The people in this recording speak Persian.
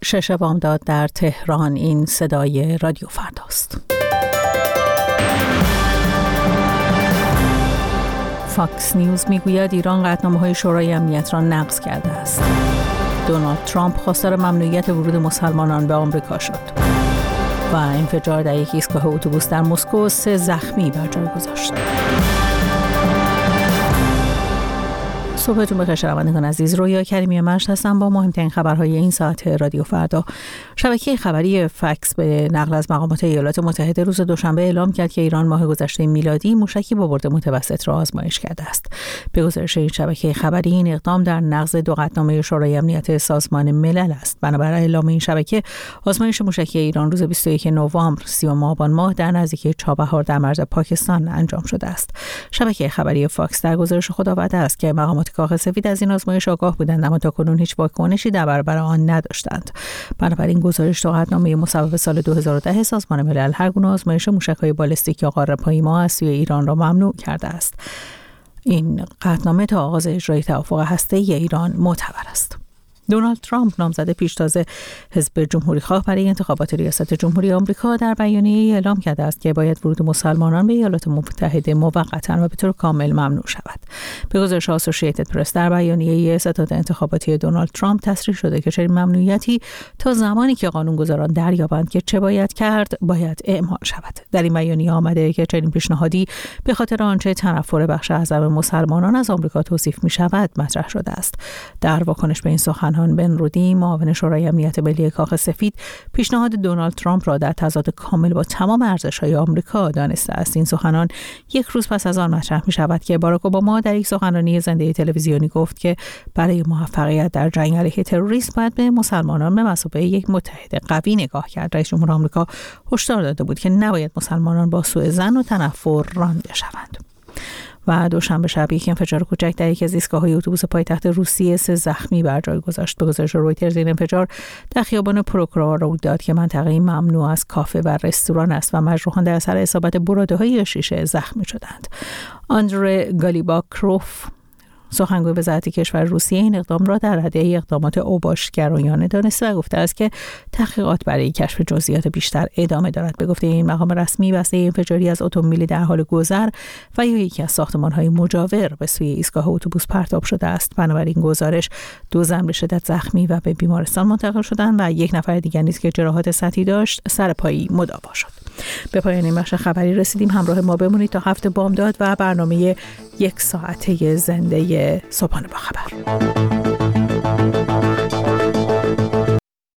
6 بامداد در تهران. این صدای رادیو فرداست. فاکس نیوز میگوید ایران قطعنامه‌های شورای امنیت را نقض کرده است. دونالد ترامپ خواستار ممنوعیت ورود مسلمانان به آمریکا شد. و انفجار در یک ایستگاه اتوبوس در مسکو 3 زخمی بر جای گذاشت. صبحتون بخیر شنوندگان عزیز. رویا کریمی مشت هستم با مهمترین خبرهای این ساعت رادیو فردا. شبکه خبری فاکس به نقل از مقامات ایالات متحده روز دوشنبه اعلام کرد که ایران ماه گذشته میلادی موشکی با برد متوسط را آزمایش کرده است. به گزارش این شبکه خبری این اقدام در نقض 2 قطعنامه شورای امنیت سازمان ملل است. بنابر اعلام این شبکه، آزمایش موشکی ایران روز 21 نوامبر 30 آبان ماه در نزدیکی چابهار در مرز پاکستان انجام شده است. شبکه خبری فاکس در گزارش خود آورده است که مقامات کاخ سفید از این آزمایش آگاه بودند، اما تاکنون هیچ واکنشی در برابر آن نداشتند. بنابراین گزارش 2 قطعنامه مصوب سال 2010 سازمان ملل هر گونه آزمایش موشک‌های بالستیک یا قاره‌پیما از سوی ایران را ممنوع کرده است. این قطعنامه تا آغاز اجرای توافق هسته‌ای ایران معتبر است. دونالد ترامپ نامزد پیشتاز حزب جمهوری‌خواه برای انتخابات ریاست جمهوری آمریکا در بیانیه‌ای اعلام کرده است که باید ورود مسلمانان به ایالات متحده موقتا و به طور کامل ممنوع شود. به گزارش آسوشییتد پرس، در بیانیه ستاد انتخاباتی دونالد ترامپ تصریح شده که چنین ممنوعیتی تا زمانی که قانونگذاران دریابند که چه باید کرد باید اعمال شود. در این بیانیه آمده که چنین پیشنهادی به خاطر آنچه تنفر بخش اعظم مسلمانان از آمریکا توصیف می‌شود مطرح شده است. در واکنش به این سخن بن رودی، معاون شورای امنیت ملی کاخ سفید، پیشنهاد دونالد ترامپ را در تضاد کامل با تمام ارزش‌های آمریکا دانسته است. این سخنان یک روز پس از آن مطرح می‌شود که باراک اوباما در یک سخنرانی زنده تلویزیونی گفت که برای موفقیت در جنگ علیه تروریسم باید به مسلمانان به مثابه یک متحد قوی نگاه کرد. رئیس جمهور آمریکا هشدار داده بود که نباید مسلمانان با سوء ظن و تنفر رانده شوند. و دوشنبه شب یک انفجار کوچک در یکی از ایستگاه‌های اتوبوس پایتخت روسیه 3 زخمی بر جای گذاشت. به گزارش رویترز این انفجار در خیابان پروکورارود که منطقه ممنوع از کافه و رستوران است و مجروحان در اثر اصابت براده‌های شیشه زخمی شدند. آندره گالیباکروف، سخنگوی وزارت کشور روسیه، این اقدام را در رده اقدامات اوباشگرایانه دانسته و گفته است که تحقیقات برای کشف جزئیات بیشتر ادامه دارد. به گفته این مقام رسمی، بسته انفجاری از اتومبیلی در حال گذر و یا یکی از ساختمان‌های مجاور به سوی ایستگاه اتوبوس پرتاب شده است. بنابراین گزارش 2 زن به شدت زخمی و به بیمارستان منتقل شدند و 1 نفر دیگر نیز که جراحات سطحی داشت سرپایی مداوا شد. به پایان این بخش خبری رسیدیم. همراه ما بمونید تا 7 بامداد و برنامه 1 ساعته زنده صبحانه با خبر.